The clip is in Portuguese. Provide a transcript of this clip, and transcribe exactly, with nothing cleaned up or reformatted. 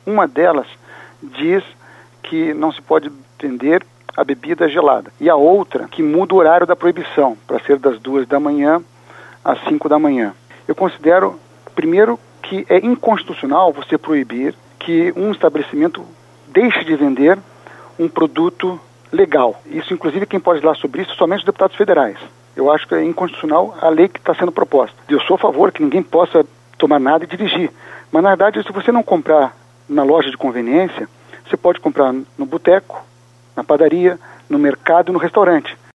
Uma delas diz que não se pode vender a bebida gelada. E a outra que muda o horário da proibição, para ser das duas da manhã às cinco da manhã. Eu considero, primeiro, que é inconstitucional você proibir que um estabelecimento deixe de vender um produto legal. Isso, inclusive, quem pode falar sobre isso, somente os deputados federais. Eu acho que é inconstitucional a lei que está sendo proposta. Eu sou a favor que ninguém possa tomar nada e dirigir. Mas, na verdade, se você não comprar na loja de conveniência, você pode comprar no boteco, na padaria, no mercado e no restaurante.